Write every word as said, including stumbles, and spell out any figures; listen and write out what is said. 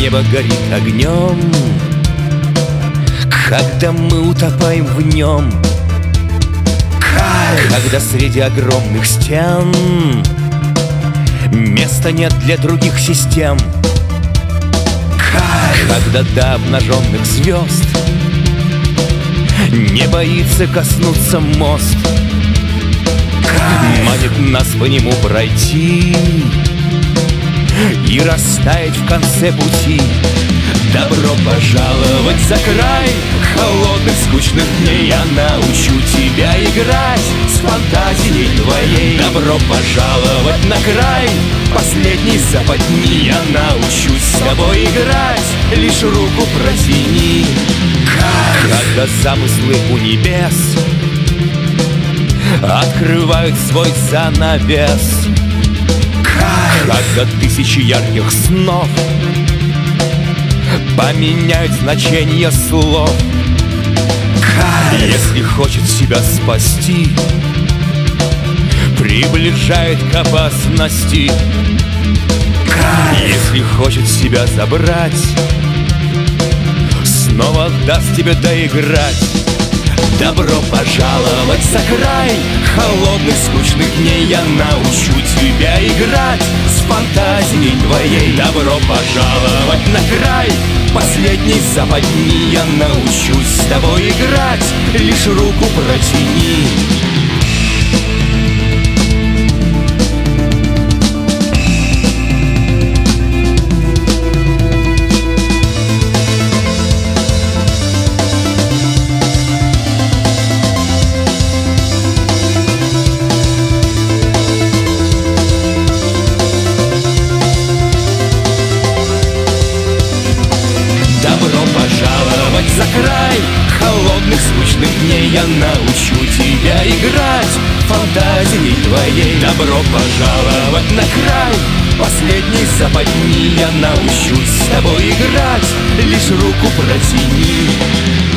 Небо горит огнем, когда мы утопаем в нем. Кайф! Когда среди огромных стен места нет для других систем. Кайф! Когда до обнаженных звезд не боится коснуться мост. Кайф! Манит нас по нему пройти и растаять в конце пути. Добро пожаловать за край холодных, скучных дней. Я научу тебя играть с фантазией твоей. Добро пожаловать на край последней западни. Я научусь с тобой играть, лишь руку протяни. Когда замыслы у небес открывают свой занавес. Когда тысячи ярких снов поменяют значение слов. Если хочет себя спасти, приближает к опасности. Если хочет себя забрать, снова даст тебе доиграть. Добро пожаловать за край холодных, скучных дней. Я научу тебя играть с фантазией твоей. Добро пожаловать на край последней западни. Я научусь с тобой играть, лишь руку протяни. За край холодных, скучных дней. Я научу тебя играть фантазией твоей. Добро пожаловать на край последней западни. Я научусь с тобой играть, лишь руку протяни.